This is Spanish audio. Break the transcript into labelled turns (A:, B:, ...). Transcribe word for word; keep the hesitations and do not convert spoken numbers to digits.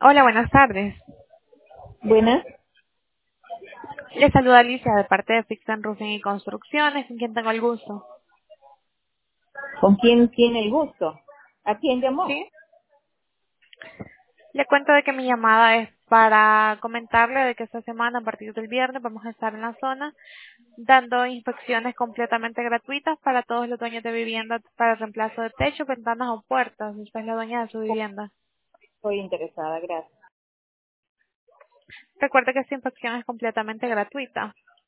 A: Hola, buenas tardes.
B: Buenas,
A: Les saluda Alicia de parte de Fix and Roofing y Construcciones, con quien tengo el gusto.
B: ¿con quién tiene el gusto? ¿A quién llamó?
A: ¿Sí? Le cuento de que mi llamada es para comentarle de que esta semana, a partir del viernes, vamos a estar en la zona dando inspecciones completamente gratuitas para todos los dueños de vivienda para el reemplazo de techo, ventanas o puertas. Usted es la dueña de su vivienda.
B: Estoy interesada, gracias.
A: Recuerde que esta inspección es completamente gratuita.